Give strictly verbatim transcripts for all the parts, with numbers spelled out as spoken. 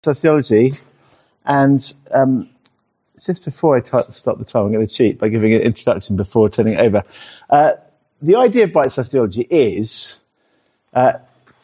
Sociology, and um, just before I t- start the time, I'm going to cheat by giving an introduction before turning it over. Uh, the idea of bite sociology is uh,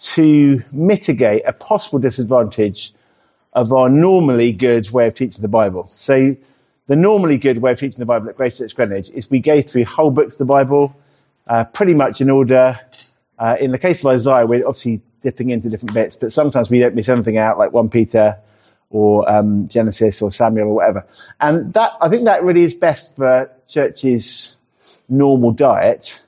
to mitigate a possible disadvantage of our normally good way of teaching the Bible. So the normally good way of teaching the Bible at Grace Church Greenwich is we go through whole books of the Bible, uh, pretty much in order. Uh, in the case of Isaiah, we're obviously dipping into different bits, but sometimes we don't miss anything out, like First Peter or um, Genesis or Samuel or whatever. And that, I think that really is best for church's normal diet,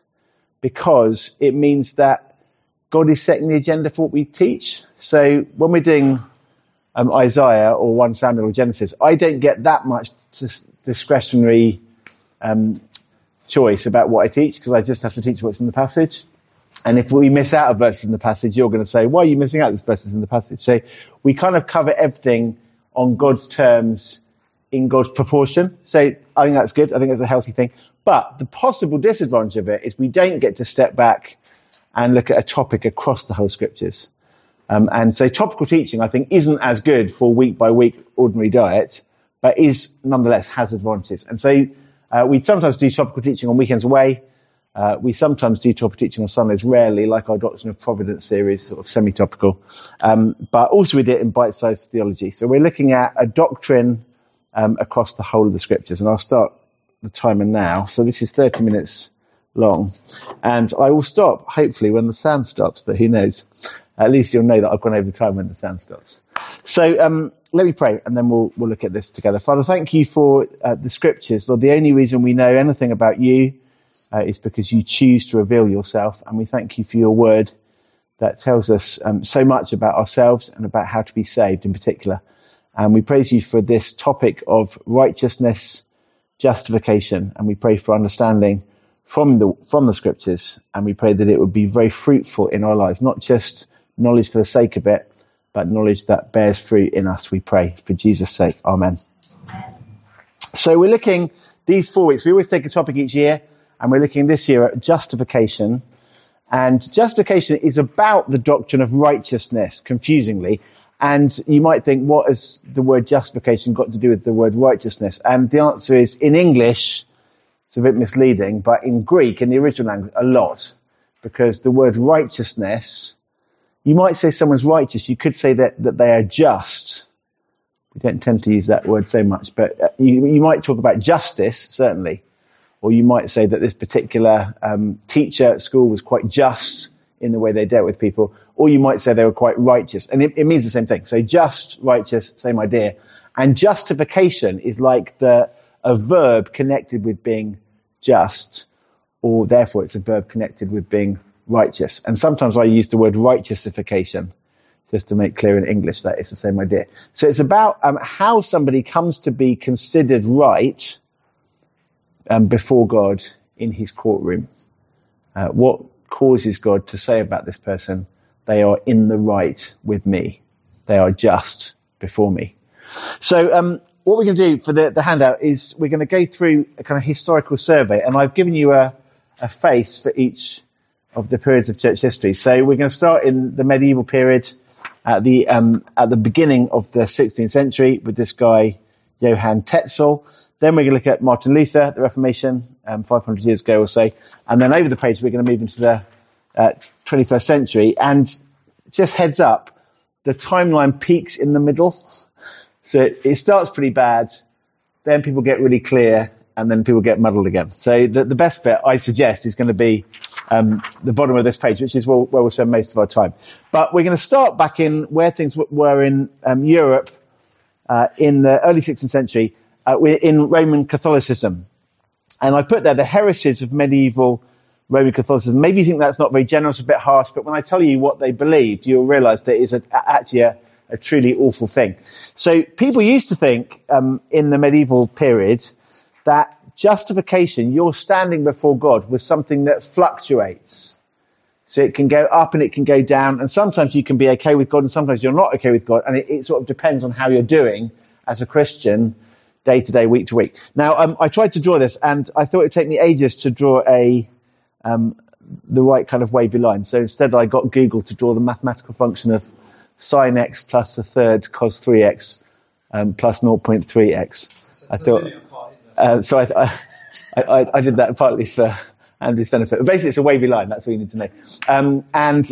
because it means that God is setting the agenda for what we teach. So when we're doing um, Isaiah or First Samuel or Genesis, I don't get that much dis- discretionary um, choice about what I teach, because I just have to teach what's in the passage. And if we miss out a verses in the passage, you're going to say, why are you missing out these verses in the passage? So we kind of cover everything on God's terms in God's proportion. So I think that's good. I think that's a healthy thing. But the possible disadvantage of it is we don't get to step back and look at a topic across the whole scriptures. Um, and so topical teaching, I think, isn't as good for week by week ordinary diet, but is nonetheless has advantages. And so uh, we sometimes do topical teaching on weekends away. Uh, we sometimes do topical teaching on Sundays, rarely, like our Doctrine of Providence series, sort of semi-topical. Um, but also we do it in bite-sized theology. So we're looking at a doctrine um, across the whole of the scriptures. And I'll start the timer now. So this is thirty minutes long. And I will stop, hopefully, when the sound stops, but who knows? At least you'll know that I've gone over the time when the sound stops. So um, let me pray, and then we'll, we'll look at this together. Father, thank you for uh, the scriptures. Lord, the only reason we know anything about you Uh, is because you choose to reveal yourself, and we thank you for your word that tells us um, so much about ourselves and about how to be saved in particular. And we praise you for this topic of righteousness, justification, and we pray for understanding from the from the scriptures, and we pray that it would be very fruitful in our lives, not just knowledge for the sake of it, but knowledge that bears fruit in us, we pray, for Jesus' sake. Amen. So we're looking these four weeks, we always take a topic each year, and we're looking this year at justification. And justification is about the doctrine of righteousness, confusingly. And you might think, what has the word justification got to do with the word righteousness? And the answer is, in English, it's a bit misleading, but in Greek, in the original language, a lot. Because the word righteousness, you might say someone's righteous. You could say that, that they are just. We don't tend to use that word so much, but you, you might talk about justice, certainly. Or you might say that this particular um, teacher at school was quite just in the way they dealt with people. Or you might say they were quite righteous. And it, it means the same thing. So just, righteous, same idea. And justification is like the a verb connected with being just, or therefore it's a verb connected with being righteous. And sometimes I use the word righteousification, just to make clear in English that it's the same idea. So it's about um, how somebody comes to be considered right Um, before God in his courtroom. Uh, what causes God to say about this person? They are in the right with me. They are just before me. So um, what we're going to do for the, the handout is we're going to go through a kind of historical survey, and I've given you a, a face for each of the periods of church history. So we're going to start in the medieval period at the um, at the beginning of the sixteenth century with this guy Johann Tetzel. Then we're going to look at Martin Luther, the Reformation, um, five hundred years ago or so. And then over the page, we're going to move into the uh, twenty-first century. And just heads up, the timeline peaks in the middle. So it, it starts pretty bad. Then people get really clear, and then people get muddled again. So the, the best bit, I suggest, is going to be um, the bottom of this page, which is where, where we'll spend most of our time. But we're going to start back in where things w- were in um, Europe uh, in the early sixteenth century. Uh, we're in Roman Catholicism. And I put there the heresies of medieval Roman Catholicism. Maybe you think that's not very generous, a bit harsh, but when I tell you what they believed, you'll realize that it's a, actually a, a truly awful thing. So people used to think um, in the medieval period that justification, your standing before God, was something that fluctuates. So it can go up and it can go down, and sometimes you can be okay with God and sometimes you're not okay with God, and it, it sort of depends on how you're doing as a Christian day to day, week to week. Now, um, I tried to draw this, and I thought it would take me ages to draw a um, the right kind of wavy line. So instead, I got Google to draw the mathematical function of sine x plus a third cos three x um, plus zero point three x. So I thought, uh, so I, I, I, I did that partly for Andrew's benefit. But basically, it's a wavy line. That's what you need to know. Um, and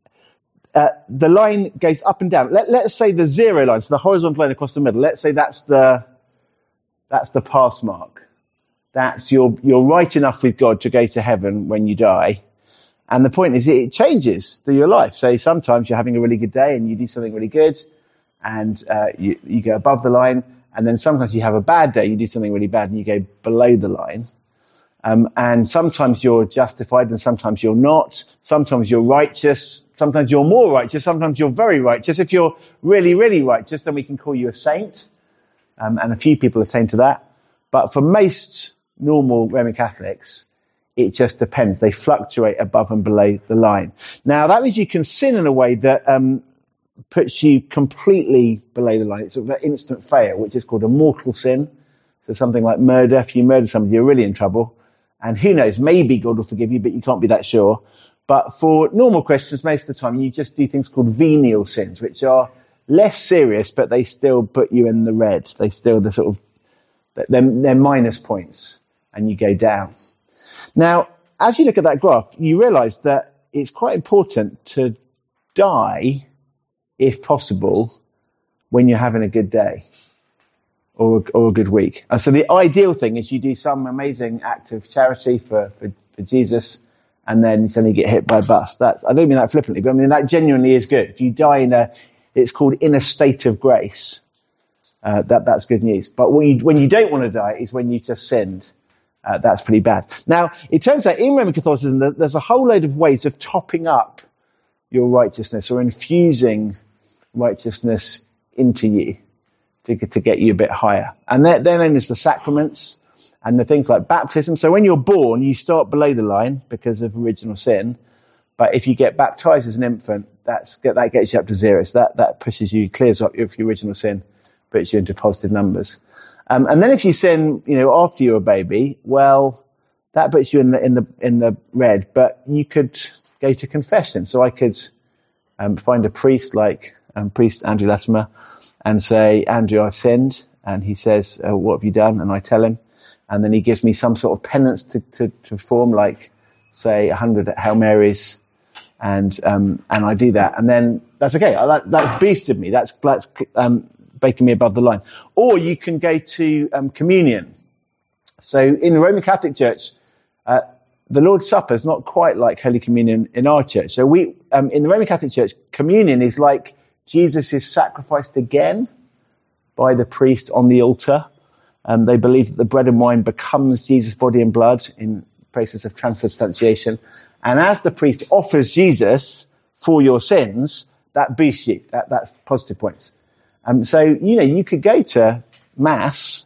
uh, the line goes up and down. Let, let's say the zero line, so the horizontal line across the middle. Let's say that's the that's the pass mark. That's you're you're right enough with God to go to heaven when you die. And the point is, it changes through your life. So sometimes you're having a really good day and you do something really good, and uh, you, you go above the line. And then sometimes you have a bad day, you do something really bad, and you go below the line. Um, and sometimes you're justified, and sometimes you're not. Sometimes you're righteous. Sometimes you're more righteous. Sometimes you're very righteous. If you're really, really righteous, then we can call you a saint. Um, and a few people attain to that. But for most normal Roman Catholics, it just depends. They fluctuate above and below the line. Now, that means you can sin in a way that um, puts you completely below the line. It's sort of an instant fail, which is called a mortal sin. So something like murder. If you murder somebody, you're really in trouble. And who knows, maybe God will forgive you, but you can't be that sure. But for normal Christians, most of the time, you just do things called venial sins, which are less serious, but they still put you in the red. They still, the sort of, they're, they're minus points, and you go down. Now, as you look at that graph, you realize that it's quite important to die, if possible, when you're having a good day or, or a good week. And so the ideal thing is you do some amazing act of charity for, for, for Jesus, and then you suddenly get hit by a bus. That's, I don't mean that flippantly, but I mean that genuinely is good. If you die in a, it's called in a state of grace, uh, that, that's good news. But when you, when you don't want to die is when you just sinned. Uh, that's pretty bad. Now, it turns out in Roman Catholicism that there's a whole load of ways of topping up your righteousness or infusing righteousness into you to, to get you a bit higher. And they're, they're known as the sacraments and the things like baptism. So when you're born, you start below the line because of original sin. But if you get baptized as an infant, that's, that gets you up to zero. So that, that pushes you, clears up your, your original sin, puts you into positive numbers. Um, and then if you sin, you know, after you're a baby, well, that puts you in the in the in the red. But you could go to confession. So I could um, find a priest like um, priest Andrew Latimer and say, Andrew, I've sinned. And he says, uh, what have you done? And I tell him, and then he gives me some sort of penance to to, to perform, like say a hundred Hail Marys, and um, and I do that, and then that's okay. That, that's boosted me. That's that's um, making me above the line. Or you can go to um, communion. So in the Roman Catholic Church, uh, the Lord's Supper is not quite like Holy Communion in our church. So we, um, in the Roman Catholic Church, communion is like Jesus is sacrificed again by the priest on the altar. Um, they believe that the bread and wine becomes Jesus' body and blood in process of transubstantiation. And as the priest offers Jesus for your sins, that boosts you. That, that's positive points. Um, so, you know, you could go to Mass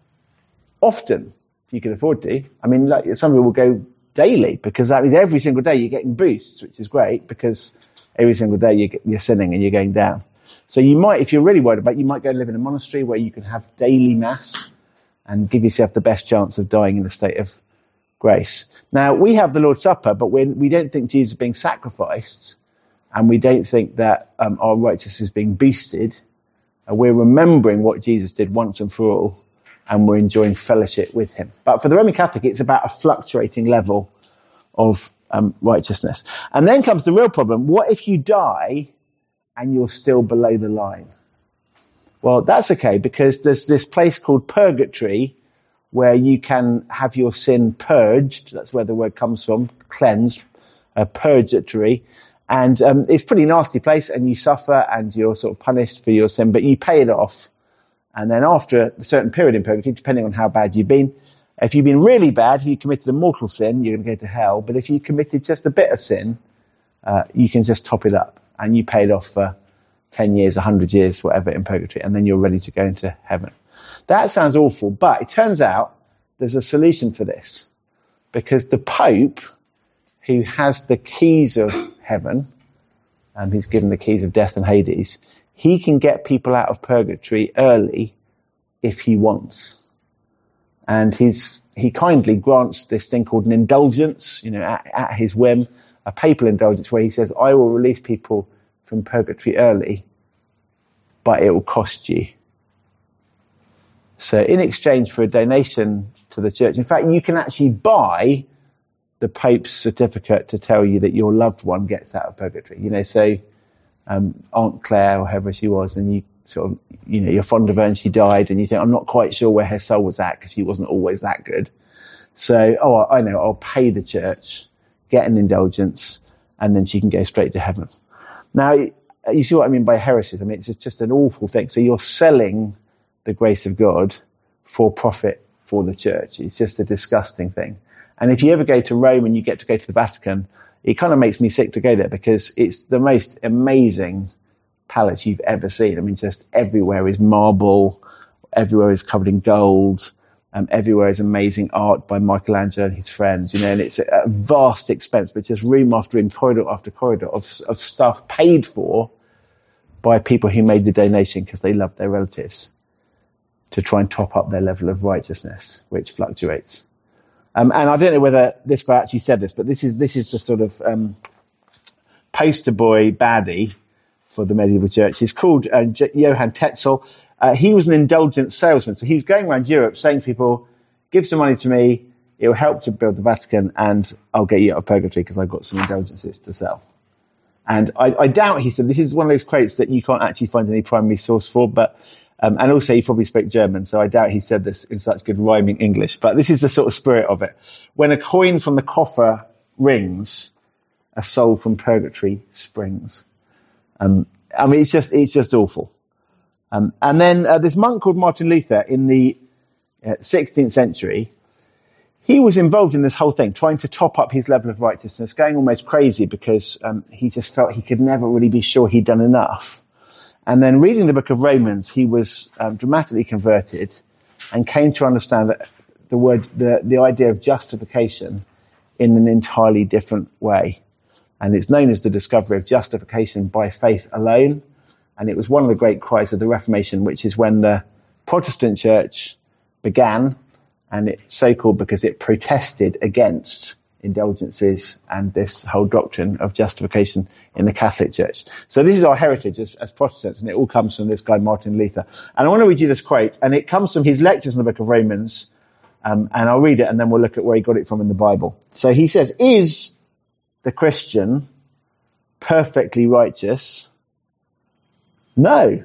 often, if you could afford to. I mean, like, some people will go daily, because that means every single day you're getting boosts, which is great, because every single day you get, you're sinning and you're going down. So you might, if you're really worried about it, you might go and live in a monastery where you can have daily Mass and give yourself the best chance of dying in a state of grace. Now, we have the Lord's Supper, but we we don't think Jesus is being sacrificed, and we don't think that um, our righteousness is being boosted. We're remembering what Jesus did once and for all, and we're enjoying fellowship with him. But for the Roman Catholic, it's about a fluctuating level of um, righteousness. And then comes the real problem. What if you die and you're still below the line? Well, that's okay, because there's this place called purgatory where you can have your sin purged. That's where the word comes from, cleansed, uh, purgatory. And um, it's a pretty nasty place, and you suffer and you're sort of punished for your sin, but you pay it off. And then after a certain period in purgatory, depending on how bad you've been, if you've been really bad, if you committed a mortal sin, you're going to go to hell. But if you committed just a bit of sin, uh, you can just top it up, and you pay it off for ten years, one hundred years, whatever, in purgatory, and then you're ready to go into heaven. That sounds awful, but it turns out there's a solution for this, because the Pope, who has the keys of heaven, and he's given the keys of death and Hades, he can get people out of purgatory early if he wants. And he's, he kindly grants this thing called an indulgence, you know, at, at his whim, a papal indulgence where he says, I will release people from purgatory early, but it will cost you. So in exchange for a donation to the church, in fact, you can actually buy the Pope's certificate to tell you that your loved one gets out of purgatory. You know, so um, Aunt Claire, or whoever she was, and you sort of, you know, you're fond of her and she died, and you think, I'm not quite sure where her soul was at because she wasn't always that good. So, oh, I know, I'll pay the church, get an indulgence, and then she can go straight to heaven. Now, you see what I mean by heresies? I mean, it's just an awful thing. So you're selling the grace of God for profit for the church. It's just a disgusting thing. And if you ever go to Rome and you get to go to the Vatican, it kind of makes me sick to go there because it's the most amazing palace you've ever seen. I mean, just everywhere is marble, everywhere is covered in gold, um, everywhere is amazing art by Michelangelo and his friends, you know, and it's a, a vast expense, but just room after room, corridor after corridor of, of stuff paid for by people who made the donation because they loved their relatives to try and top up their level of righteousness, which fluctuates. Um, and I don't know whether this guy actually said this, but this is this is the sort of um, poster boy baddie for the medieval church. He's called uh, J- Johann Tetzel. Uh, he was an indulgent salesman, so he was going around Europe saying to people, give some money to me, it will help to build the Vatican, and I'll get you out of purgatory because I've got some indulgences to sell. And I, I doubt, he said, this is one of those quotes that you can't actually find any primary source for, but Um, and also he probably spoke German, so I doubt he said this in such good rhyming English. But this is the sort of spirit of it. When a coin from the coffer rings, a soul from purgatory springs. Um, I mean, it's just it's just awful. Um, and then uh, this monk called Martin Luther in the uh, sixteenth century, he was involved in this whole thing, trying to top up his level of righteousness, going almost crazy because um, he just felt he could never really be sure he'd done enough. And then reading the book of Romans, he was um, dramatically converted and came to understand that the word, the, the idea of justification in an entirely different way. And it's known as the discovery of justification by faith alone. And it was one of the great cries of the Reformation, which is when the Protestant church began, and it's so called because it protested against indulgences and this whole doctrine of justification in the Catholic Church. So this is our heritage as, as Protestants, and it all comes from this guy Martin Luther. And I want to read you this quote, and it comes from his lectures in the book of Romans, um, and I'll read it and then we'll look at where he got it from in the Bible. So he says, is the Christian perfectly righteous? No.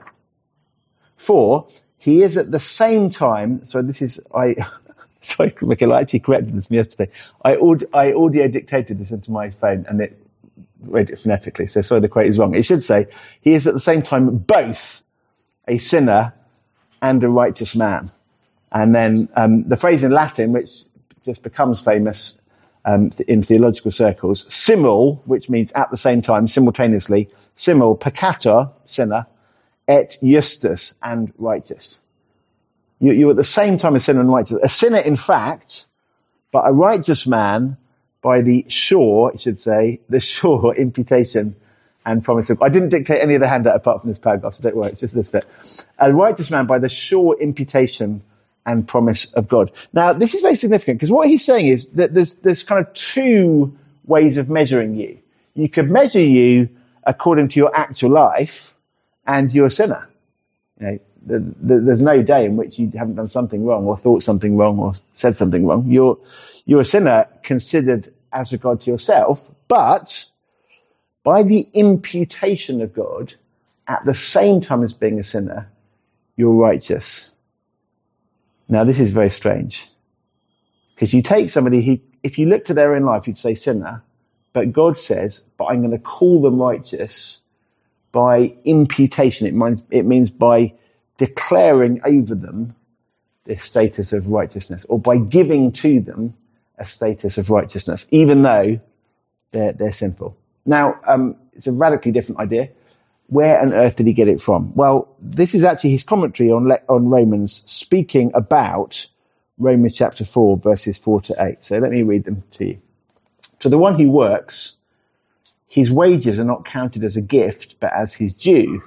For he is at the same time, so this is, I... Sorry, Michael, I actually corrected this yesterday. I, aud- I audio dictated this into my phone and it read it phonetically. So sorry, the quote is wrong. It should say, he is at the same time both a sinner and a righteous man. And then um, the phrase in Latin, which just becomes famous um, in theological circles, simul, which means at the same time, simultaneously, simul, peccator, sinner, et justus, and righteous. You, you're at the same time a sinner and righteous. A sinner, in fact, but a righteous man by the sure, I should say, the sure imputation and promise of God. I didn't dictate any of the handout apart from this paragraph, so don't worry, it's just this bit. A righteous man by the sure imputation and promise of God. Now, this is very significant because what he's saying is that there's, there's kind of two ways of measuring you. You could measure you according to your actual life, and you're a sinner. You know, the, the, there's no day in which you haven't done something wrong or thought something wrong or said something wrong. You're, you're a sinner considered as regard to yourself, but by the imputation of God, at the same time as being a sinner, you're righteous. Now, this is very strange because you take somebody who, if you looked at their own life, you'd say sinner, but God says, but I'm going to call them righteous by imputation. It means, it means by declaring over them this status of righteousness, or by giving to them a status of righteousness, even though they're, they're sinful. Now, um, it's a radically different idea. Where on earth did he get it from? Well, this is actually his commentary on, on Romans, speaking about Romans chapter four, verses four to eight. So let me read them to you. To the one who works, his wages are not counted as a gift, but as his due.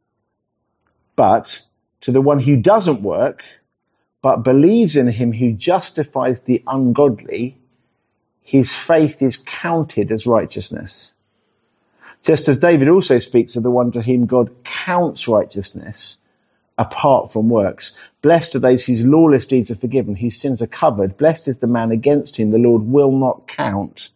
But to the one who doesn't work, but believes in him who justifies the ungodly, his faith is counted as righteousness. Just as David also speaks of the one to whom God counts righteousness apart from works. Blessed are those whose lawless deeds are forgiven, whose sins are covered. Blessed is the man against whom the Lord will not count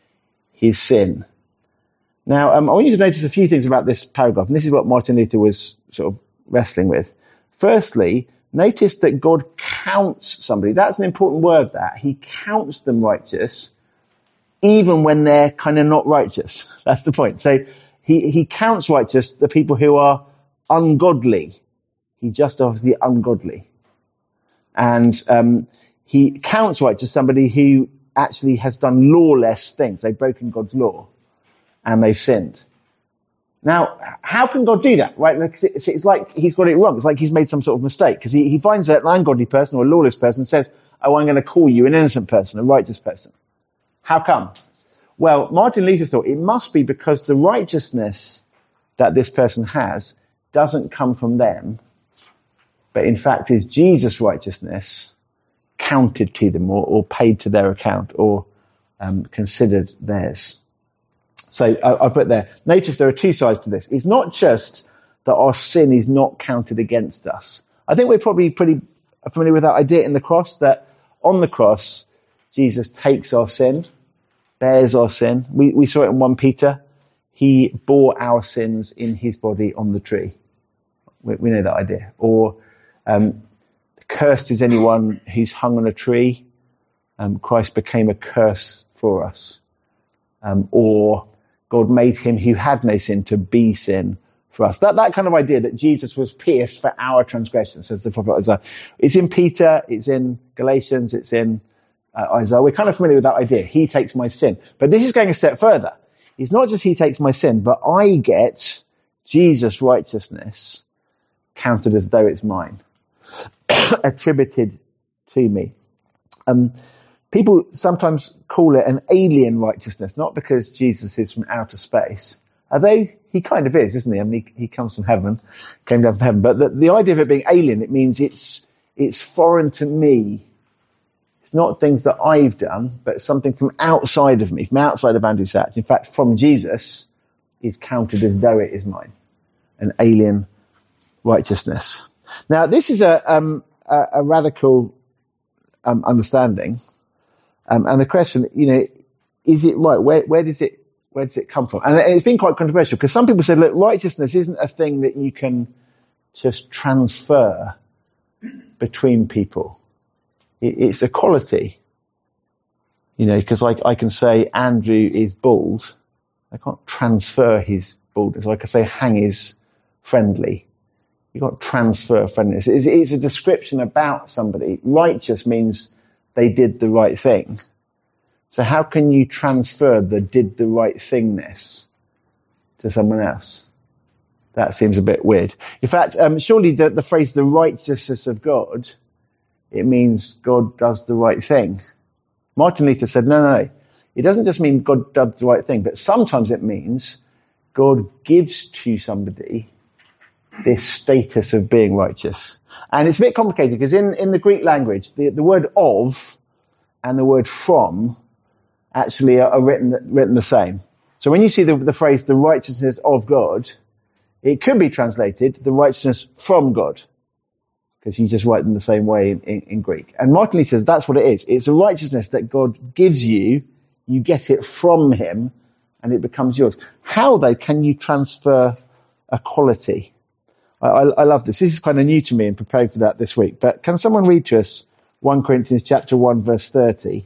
his sin. Now, um, I want you to notice a few things about this paragraph, and this is what Martin Luther was sort of wrestling with. Firstly, notice that God counts somebody. That's an important word, that. He counts them righteous, even when they're kind of not righteous. That's the point. So he, he counts righteous the people who are ungodly. He justifies the ungodly. And um, he counts righteous somebody who actually has done lawless things. They've broken God's law and they've sinned. Now, how can God do that, right? It's, it's like he's got it wrong. It's like he's made some sort of mistake, because he, he finds an ungodly person or a lawless person and says, oh, I'm going to call you an innocent person, a righteous person. How come? Well, Martin Luther thought it must be because the righteousness that this person has doesn't come from them, but in fact is Jesus' righteousness counted to them, or, or paid to their account, or um, considered theirs. So I, I put there, notice there are two sides to this. It's not just that our sin is not counted against us. I think we're probably pretty familiar with that idea in the cross, that on the cross, Jesus takes our sin, bears our sin. We, we saw it in First Peter. He bore our sins in his body on the tree. We, we know that idea. Or um, cursed is anyone who's hung on a tree. Um, Christ became a curse for us. Um, or God made him who had no sin to be sin for us. That that kind of idea that Jesus was pierced for our transgressions, says the prophet Isaiah. It's in Peter, it's in Galatians, it's in uh, Isaiah. We're kind of familiar with that idea. He takes my sin. But this is going a step further. It's not just he takes my sin, but I get Jesus' righteousness counted as though it's mine, attributed to me. Um, People sometimes call it an alien righteousness, not because Jesus is from outer space, although he kind of is, isn't he? I mean, he, he comes from heaven, came down from heaven. But the, the idea of it being alien, it means it's it's foreign to me. It's not things that I've done, but something from outside of me, from outside of Andrew Sachs. In fact, from Jesus, is counted as though it is mine, an alien righteousness. Now, this is a um, a, a radical um, understanding. Um, and the question, you know, is it right? Where, where does it, where does it come from? And it's been quite controversial, because some people said, look, righteousness isn't a thing that you can just transfer between people. It, it's a quality, you know, because I, I can say Andrew is bald. I can't transfer his baldness. Like I say, Hang is friendly. You can't transfer friendliness. It's, it's a description about somebody. Righteous means they did the right thing. So how can you transfer the did the right thingness to someone else? That seems a bit weird. In fact, um, surely the, the phrase the righteousness of God, it means God does the right thing. Martin Luther said, no, no, no. It doesn't just mean God does the right thing, but sometimes it means God gives to somebody this status of being righteous. And it's a bit complicated, because in, in the Greek language, the, the word of and the word from actually are, are written written the same. So when you see the, the phrase the righteousness of God, it could be translated the righteousness from God, because you just write them the same way in, in, in Greek. And Martin Luther says that's what it is. It's a righteousness that God gives you, you get it from him, and it becomes yours. How, though, can you transfer a quality? I, I love this. This is kind of new to me and preparing for that this week. But can someone read to us First Corinthians chapter one, verse thirty?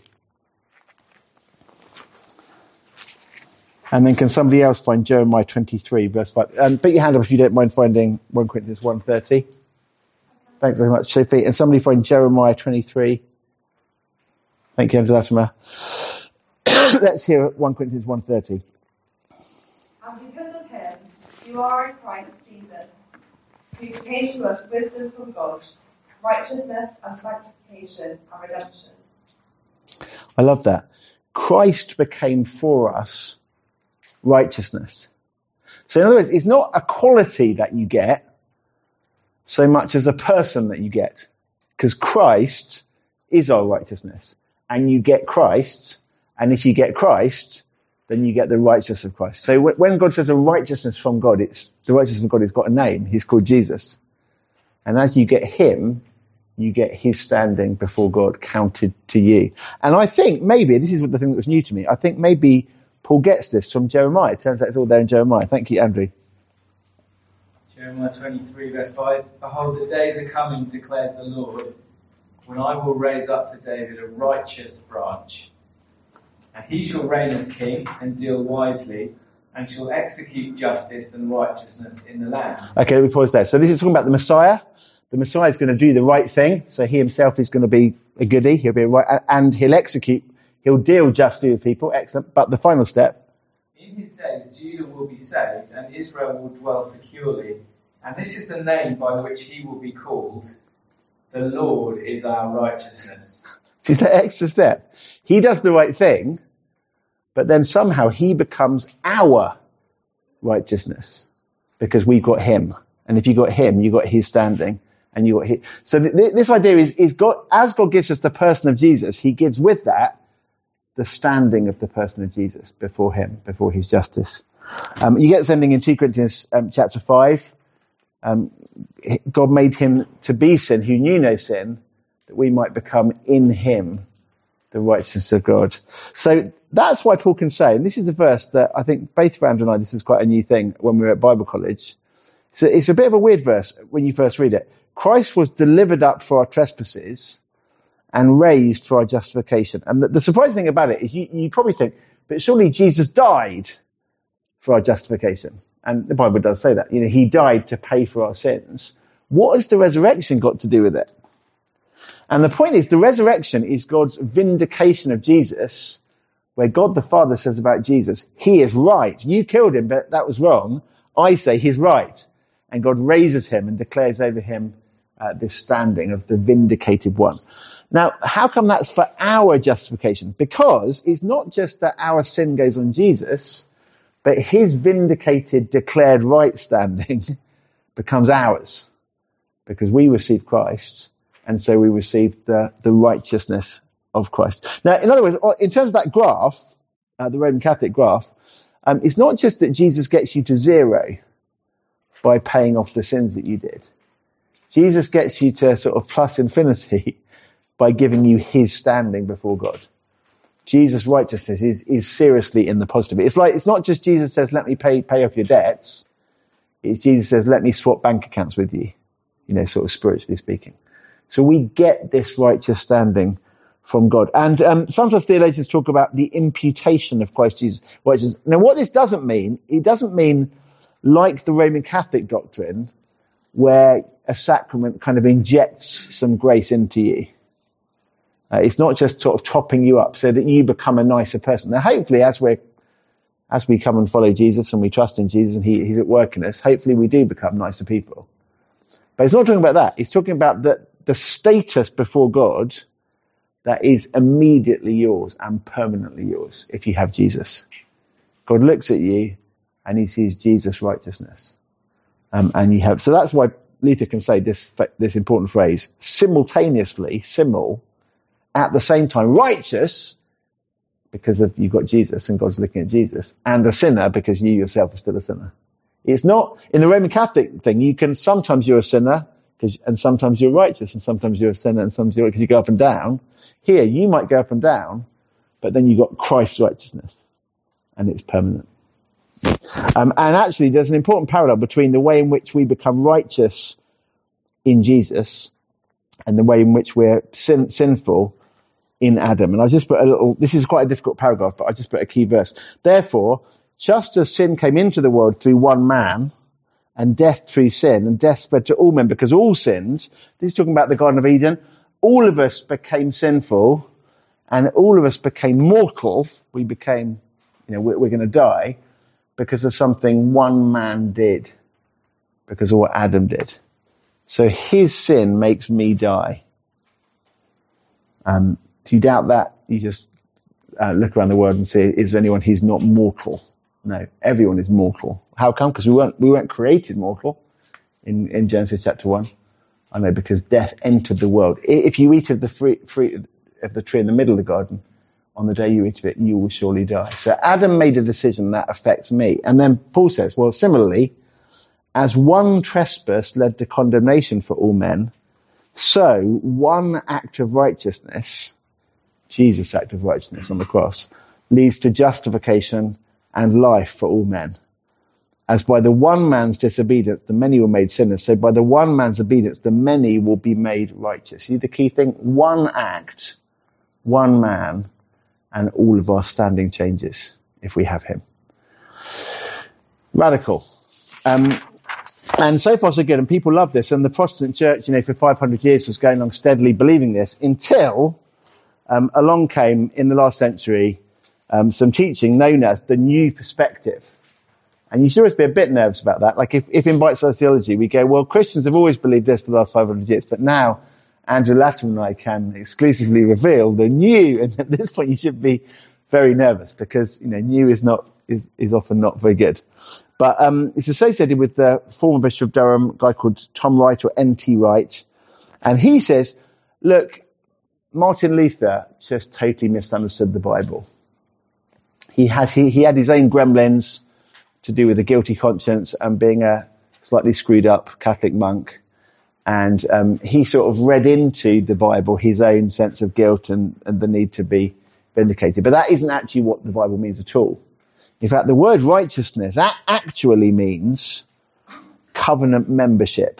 And then can somebody else find Jeremiah twenty-three, verse five? And put your hand up if you don't mind finding First Corinthians one thirty. Thanks very much, Sophie. And somebody find Jeremiah twenty-three. Thank you, Latimer. Let's hear First Corinthians one thirty. And because of him, you are in Christ Jesus, who came to us wisdom from God, righteousness and sanctification and redemption. I love that. Christ became for us righteousness. So in other words, it's not a quality that you get so much as a person that you get. Because Christ is our righteousness. And you get Christ, and if you get Christ, then you get the righteousness of Christ. So when God says a righteousness from God, it's the righteousness of God has got a name. He's called Jesus. And as you get him, you get his standing before God counted to you. And I think maybe, this is the thing that was new to me, I think maybe Paul gets this from Jeremiah. It turns out it's all there in Jeremiah. Thank you, Andrew. Jeremiah twenty-three, verse five. Behold, the days are coming, declares the Lord, when I will raise up for David a righteous branch. And he shall reign as king and deal wisely, and shall execute justice and righteousness in the land. Okay, let me pause there. So this is talking about the Messiah. The Messiah is going to do the right thing. So he himself is going to be a goodie. He'll be a right, and he'll execute. He'll deal justly with people. Excellent. But the final step. In his days, Judah will be saved, and Israel will dwell securely. And this is the name by which he will be called. The Lord is our righteousness. See that extra step? He does the right thing, but then somehow he becomes our righteousness because we've got him. And if you got him, you got his standing. And you got his. So th- th- this idea is, is God, as God gives us the person of Jesus, he gives with that the standing of the person of Jesus before him, before his justice. Um, you get something in Second Corinthians um, chapter five. Um, God made him to be sin who knew no sin, that we might become in him the righteousness of God. So that's why Paul can say, and this is the verse that I think both Rand and I, this is quite a new thing when we were at Bible college. So it's a bit of a weird verse when you first read it. Christ was delivered up for our trespasses and raised for our justification. And the, the surprising thing about it is you, you probably think, but surely Jesus died for our justification. And the Bible does say that. You know, he died to pay for our sins. What has the resurrection got to do with it? And the point is, the resurrection is God's vindication of Jesus, where God the Father says about Jesus, he is right. You killed him, but that was wrong. I say he's right. And God raises him and declares over him uh, this standing of the vindicated one. Now, how come that's for our justification? Because it's not just that our sin goes on Jesus, but his vindicated, declared right standing becomes ours. Because we receive Christ, and so we receive the, the righteousness of Christ. Now, in other words, in terms of that graph, uh, the Roman Catholic graph, um, it's not just that Jesus gets you to zero by paying off the sins that you did. Jesus gets you to sort of plus infinity by giving you his standing before God. Jesus' righteousness is, is seriously in the positive. It's like, it's not just Jesus says, let me pay, pay off your debts. It's Jesus says, let me swap bank accounts with you, you know, sort of spiritually speaking. So we get this righteous standing from God. And um, sometimes theologians talk about the imputation of Christ Jesus' righteousness. Now, what this doesn't mean, it doesn't mean like the Roman Catholic doctrine, where a sacrament kind of injects some grace into you. Uh, it's not just sort of topping you up so that you become a nicer person. Now, hopefully, as we as we come and follow Jesus and we trust in Jesus and he, he's at work in us, hopefully we do become nicer people. But it's not talking about that. It's talking about the, the status before God that is immediately yours and permanently yours if you have Jesus. God looks at you and he sees Jesus' righteousness. Um, and you have, so that's why Luther can say this, this important phrase, simultaneously, simul, at the same time, righteous, because of you've got Jesus and God's looking at Jesus, and a sinner because you yourself are still a sinner. It's not, in the Roman Catholic thing, you can, sometimes you're a sinner, and sometimes you're righteous, and sometimes you're a sinner, and sometimes you're, because you go up and down. Here, you might go up and down, but then you've got Christ's righteousness, and it's permanent. Um, and actually, there's an important parallel between the way in which we become righteous in Jesus and the way in which we're sin, sinful in Adam. And I just put a little, this is quite a difficult paragraph, but I just put a key verse. Therefore, just as sin came into the world through one man, and death through sin, and death spread to all men because all sinned, this is talking about the Garden of Eden, all of us became sinful, and all of us became mortal. We became, you know, we're, we're going to die because of something one man did, because of what Adam did. So his sin makes me die. Um, do you doubt that? You just uh, look around the world and see, is there anyone who's not mortal? No, everyone is mortal. How come? Because we weren't we weren't created mortal in, in Genesis chapter one. I know, because death entered the world. If you eat of the fruit, fruit of the tree in the middle of the garden, on the day you eat of it, you will surely die. So Adam made a decision that affects me. And then Paul says, well, similarly, as one trespass led to condemnation for all men, so one act of righteousness, Jesus' act of righteousness on the cross, leads to justification and life for all men. As by the one man's disobedience, the many were made sinners, so by the one man's obedience, the many will be made righteous. See the key thing? One act, one man, and all of our standing changes if we have him. Radical. Um, and so far so good, and people love this, and the Protestant church, you know, for five hundred years was going along steadily believing this until um, along came in the last century um, some teaching known as the New Perspective. And you should always be a bit nervous about that. Like if, if in bite-sized theology we go, well, Christians have always believed this for the last five hundred years, but now Andrew Latimer and I can exclusively reveal the new. And at this point you should be very nervous because, you know, new is not, is, is often not very good. But, um, it's associated with the former Bishop of Durham, a guy called Tom Wright or N T Wright. And he says, look, Martin Luther just totally misunderstood the Bible. He had, he, he had his own gremlins to do with a guilty conscience and being a slightly screwed up Catholic monk. And um, he sort of read into the Bible his own sense of guilt and, and the need to be vindicated. But that isn't actually what the Bible means at all. In fact, the word righteousness that actually means covenant membership.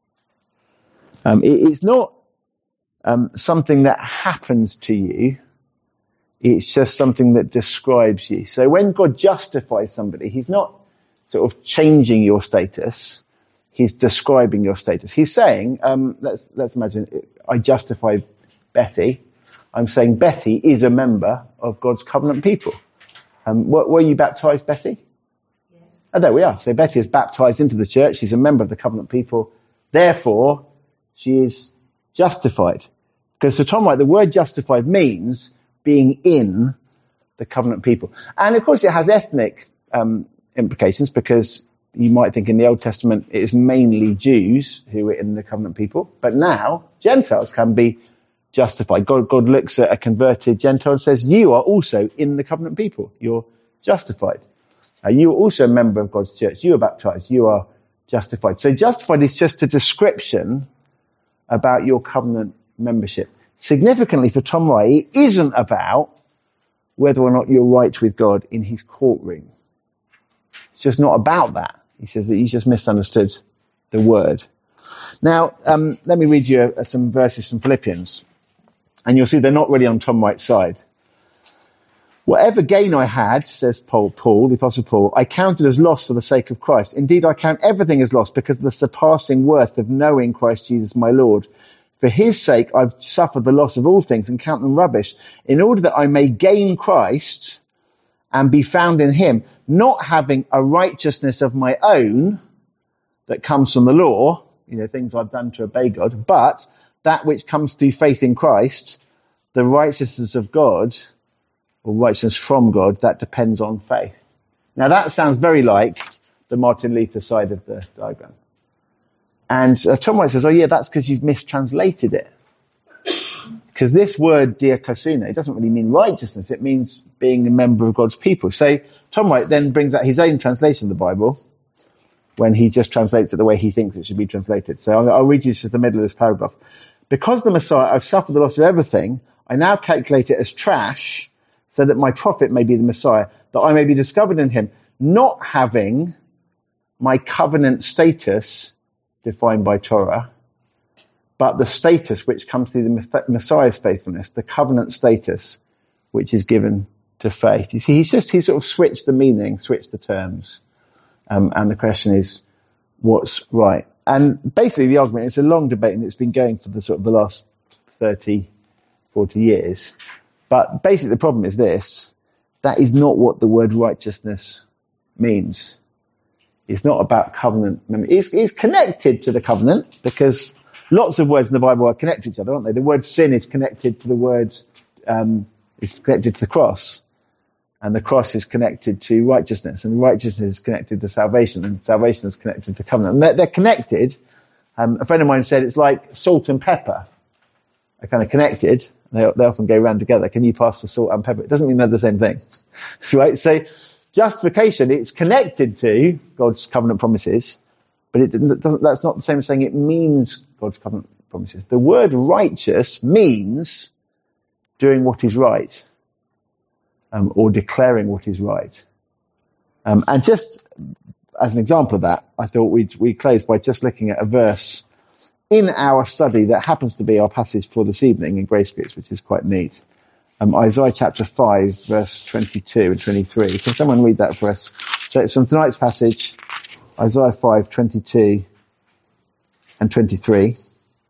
Um, it, it's not um, something that happens to you. It's just something that describes you. So when God justifies somebody, he's not sort of changing your status. He's describing your status. He's saying, um, let's, let's imagine I justify Betty. I'm saying Betty is a member of God's covenant people. Um, were, were you baptized, Betty? Yes. Oh, there we are. So Betty is baptized into the church. She's a member of the covenant people. Therefore, she is justified. Because for Tom Wright, the word justified means being in the covenant people. And of course it has ethnic um, implications because you might think in the Old Testament it is mainly Jews who were in the covenant people, but now Gentiles can be justified. God, God looks at a converted Gentile and says, you are also in the covenant people. You're justified. Uh, you are also a member of God's church. You are baptized. You are justified. So justified is just a description about your covenant membership. Significantly for Tom Wright, it isn't about whether or not you're right with God in his courtroom. It's just not about that. He says that you just misunderstood the word. Now, um, let me read you uh, some verses from Philippians. And you'll see they're not really on Tom Wright's side. Whatever gain I had, says Paul, Paul, the Apostle Paul, I counted as loss for the sake of Christ. Indeed, I count everything as loss because of the surpassing worth of knowing Christ Jesus my Lord. For his sake, I've suffered the loss of all things and count them rubbish, in order that I may gain Christ and be found in him, not having a righteousness of my own that comes from the law, you know, things I've done to obey God, but that which comes through faith in Christ, the righteousness of God, or righteousness from God, that depends on faith. Now that sounds very like the Martin Luther side of the diagram. And uh, Tom Wright says, oh yeah, that's because you've mistranslated it. Because this word diakosune, it doesn't really mean righteousness, it means being a member of God's people. So Tom Wright then brings out his own translation of the Bible when he just translates it the way he thinks it should be translated. So I'll, I'll read you just the middle of this paragraph. Because the Messiah, I've suffered the loss of everything, I now calculate it as trash so that my profit may be the Messiah, that I may be discovered in him, not having my covenant status defined by Torah, but the status which comes through the Messiah's faithfulness, the covenant status which is given to faith. You see, he's just, he sort of switched the meaning, switched the terms. Um, and the question is, what's right? And basically the argument, it's a long debate and it's been going for the sort of the last thirty, forty years. But basically the problem is this, that is not what the word righteousness means. It's not about covenant. It's, it's connected to the covenant because lots of words in the Bible are connected to each other, aren't they? The word sin is connected to the word, um, is connected to the cross. And the cross is connected to righteousness, and righteousness is connected to salvation, and salvation is connected to covenant. And they're, they're connected. Um, a friend of mine said it's like salt and pepper. are kind of connected. They, they often go round together. Can you pass the salt and pepper? It doesn't mean they're the same thing, right? So justification, it's connected to God's covenant promises, but it doesn't, that's not the same as saying it means God's covenant promises. The word righteous means doing what is right, um, or declaring what is right. Um, and just as an example of that, I thought we'd, we'd close by just looking at a verse in our study that happens to be our passage for this evening in Grace Groups, which is quite neat. Um, Isaiah chapter five, verse twenty-two and twenty-three. Can someone read that for us? So it's from tonight's passage, Isaiah five, twenty-two and twenty-three.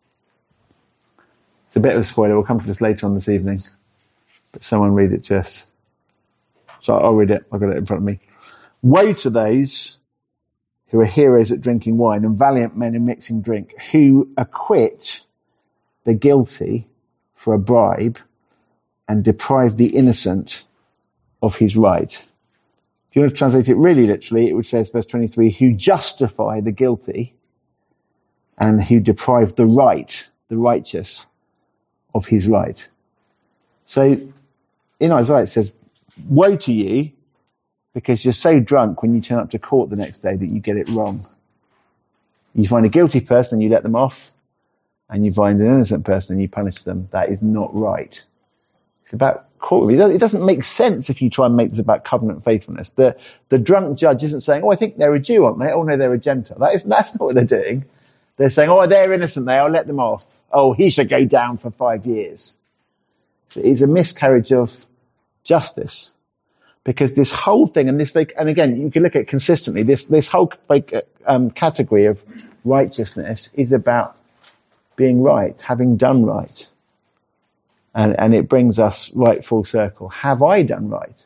It's a bit of a spoiler. We'll come to this later on this evening. But someone read it just. So I'll read it. I've got it in front of me. Woe to those who are heroes at drinking wine and valiant men in mixing drink, who acquit the guilty for a bribe and deprive the innocent of his right. If you want to translate it really literally, it would say, verse twenty-three, who justify the guilty and who deprive the right, the righteous, of his right. So in Isaiah it says, woe to you, because you're so drunk when you turn up to court the next day that you get it wrong. You find a guilty person and you let them off, and you find an innocent person and you punish them. That is not right. It's about courtroom. It doesn't make sense if you try and make this about covenant faithfulness. The the drunk judge isn't saying, oh, I think they're a Jew, aren't they? Oh, no, they're a Gentile. That is, that's not what they're doing. They're saying, oh, they're innocent there, I'll let them off. Oh, he should go down for five years. So it's a miscarriage of justice. Because this whole thing, and this, and again, you can look at it consistently, this, this whole um, category of righteousness is about being right, having done right. And, and it brings us right full circle. Have I done right?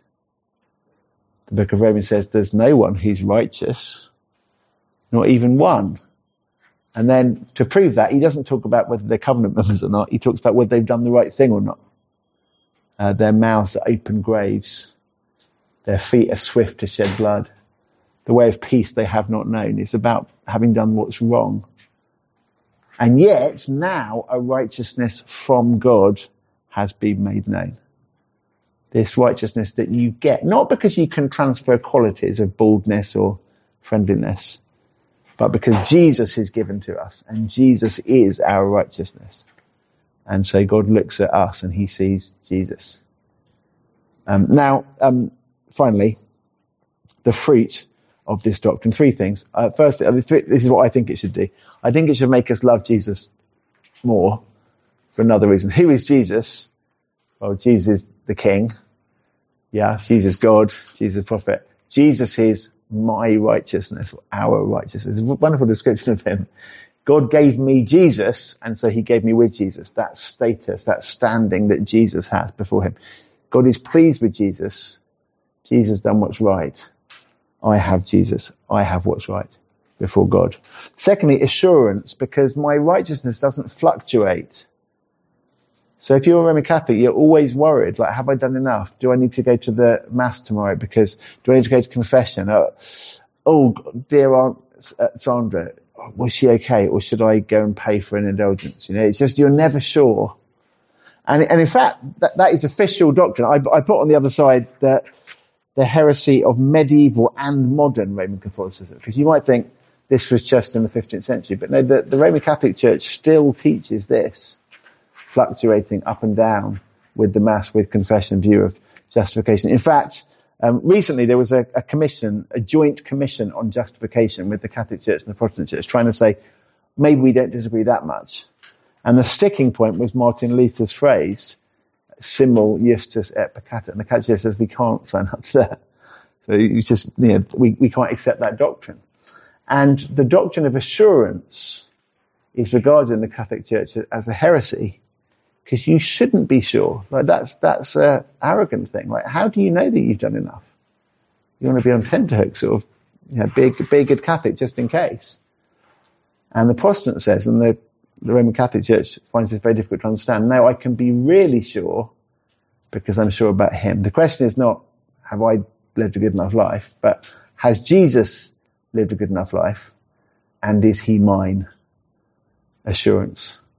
The book of Romans says there's no one who's righteous, not even one. And then to prove that, he doesn't talk about whether they're covenant members or not. He talks about whether they've done the right thing or not. Uh, their mouths are open graves. Their feet are swift to shed blood. The way of peace they have not known. It's about having done what's wrong. And yet, now a righteousness from God has been made known. This righteousness that you get, not because you can transfer qualities of boldness or friendliness, but because Jesus is given to us, and Jesus is our righteousness. And so God looks at us and he sees Jesus. Um, now, um, finally, the fruit of this doctrine. Three things. Uh, first, uh, three, this is what I think it should do. I think it should make us love Jesus more for another reason. Who is Jesus? Well, Jesus is the King. Yeah, Jesus God, Jesus prophet. Jesus is my righteousness, our righteousness. It's a wonderful description of him. God gave me Jesus, and so he gave me with Jesus. That status, that standing that Jesus has before him. God is pleased with Jesus. Jesus done what's right. I have Jesus. I have what's right before God. Secondly, assurance, because my righteousness doesn't fluctuate. So if you're a Roman Catholic, you're always worried, like, have I done enough? Do I need to go to the Mass tomorrow? Because, do I need to go to confession? Oh, oh dear Aunt Sandra, was she okay? Or should I go and pay for an indulgence? You know, it's just, you're never sure. And, and in fact, that, that is official doctrine. I, I put on the other side that the heresy of medieval and modern Roman Catholicism, because you might think this was just in the fifteenth century, but no, the, the Roman Catholic Church still teaches this, fluctuating up and down with the Mass, with confession, view of justification. In fact, um, recently there was a, a commission, a joint commission on justification with the Catholic Church and the Protestant Church, trying to say, maybe we don't disagree that much. And the sticking point was Martin Luther's phrase, simul justus et peccata. And the Catholic Church says we can't sign up to that. So you just, you know, we, we can't accept that doctrine. And the doctrine of assurance is regarded in the Catholic Church as a heresy, because you shouldn't be sure. Like that's that's an arrogant thing. Like, how do you know that you've done enough? You want to be on tenterhooks, sort of, you know, be, be a good Catholic just in case. And the Protestant says, and the, the Roman Catholic Church finds this very difficult to understand. No, I can be really sure because I'm sure about him. The question is not, have I lived a good enough life, but has Jesus lived a good enough life? And is he mine? Assurance.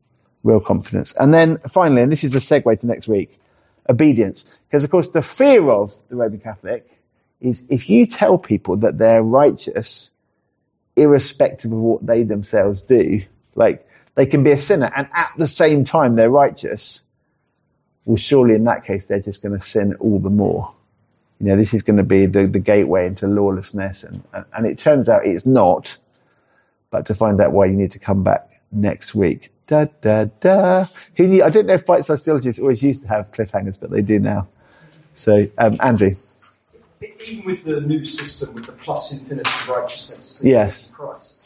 Real confidence. And then finally, and this is a segue to next week, obedience. Because of course the fear of the Roman Catholic is if you tell people that they're righteous, irrespective of what they themselves do, like they can be a sinner and at the same time they're righteous, well surely in that case they're just going to sin all the more. You know, this is going to be the, the gateway into lawlessness, and, and it turns out it's not. But to find out why, you need to come back next week. Da, da, da. Who knew? I don't know if bite-sized theologians always used to have cliffhangers, but they do now. So, um, Andrew. Even with the new system, with the plus infinity righteousness yes. in Christ.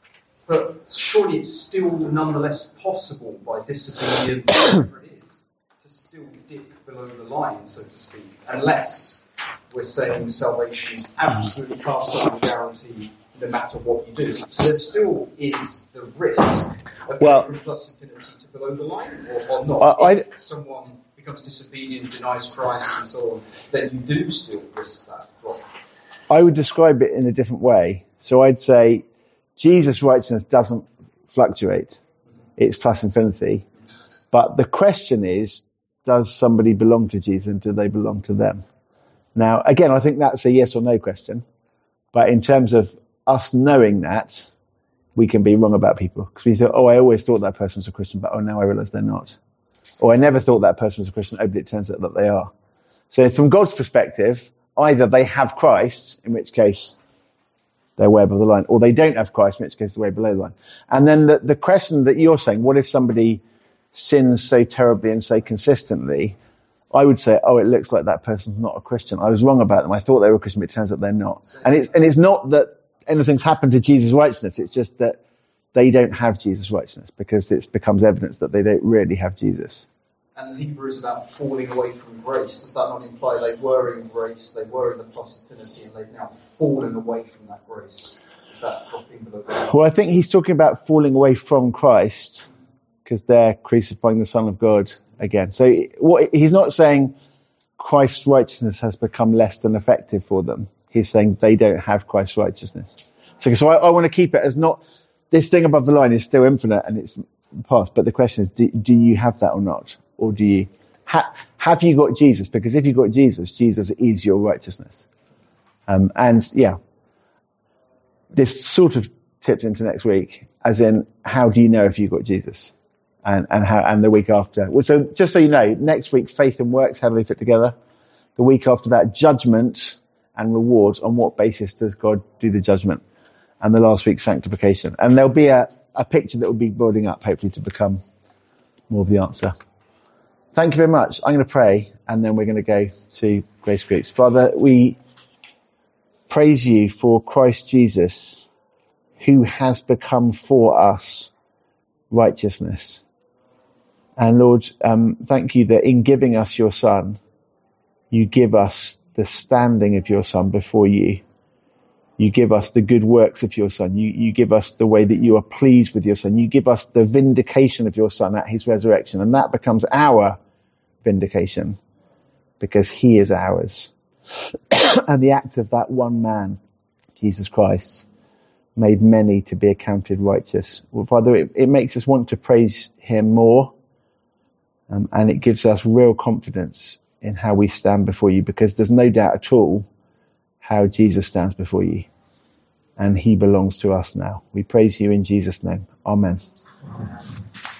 But surely it's still nonetheless possible by disobedience, whatever it is, to still dip below the line, so to speak, unless we're saying salvation is absolutely cast on and guaranteed no matter what you do. So there still is the risk of well, going from plus infinity to below the line, or, or not. I, if I, someone becomes disobedient, denies Christ and so on, then you do still risk that drop. I would describe it in a different way. So I'd say Jesus' righteousness doesn't fluctuate. It's plus infinity. But the question is, does somebody belong to Jesus and do they belong to them? Now, again, I think that's a yes or no question. But in terms of us knowing that, we can be wrong about people. Because we thought, oh, I always thought that person was a Christian, but oh, now I realise they're not. Or I never thought that person was a Christian, oh, but it turns out that they are. So from God's perspective, either they have Christ, in which case they're way above the line, or they don't have Christ, in which case they're way below the line. And then the, the question that you're saying, what if somebody sins so terribly and so consistently? I would say, oh, it looks like that person's not a Christian. I was wrong about them. I thought they were a Christian, but it turns out they're not. And it's, and it's not that anything's happened to Jesus' righteousness. It's just that they don't have Jesus' righteousness because it becomes evidence that they don't really have Jesus. And the Hebrew is about falling away from grace. Does that not imply they were in grace, they were in the plus infinity, and they've now fallen away from that grace? Is that dropping below the line? Well, I think he's talking about falling away from Christ because they're crucifying the Son of God again. So what, he's not saying Christ's righteousness has become less than effective for them. He's saying they don't have Christ's righteousness. So, so I, I want to keep it as not, this thing above the line is still infinite and it's past, but the question is, do, do you have that or not? Or do you, ha, have you got Jesus? Because if you've got Jesus, Jesus is your righteousness. Um, and yeah, this sort of tipped into next week, as in, how do you know if you've got Jesus? And, and how, and the week after. Well, so just so you know, next week, faith and works heavily fit together. The week after that, judgment and rewards. On what basis does God do the judgment? And the last week, sanctification. And there'll be a, a picture that will be building up, hopefully, to become more of the answer. Thank you very much. I'm going to pray, and then we're going to go to Grace Groups. Father, we praise you for Christ Jesus, who has become for us righteousness. And Lord, um, thank you that in giving us your Son, you give us the standing of your Son before you. You give us the good works of your Son. You, you give us the way that you are pleased with your Son. You give us the vindication of your Son at his resurrection. And that becomes our vindication because he is ours. And the act of that one man, Jesus Christ, made many to be accounted righteous. Well, Father, it, it makes us want to praise him more. Um, and it gives us real confidence in how we stand before you, because there's no doubt at all how Jesus stands before you. And he belongs to us now. We praise you in Jesus' name. Amen. Amen.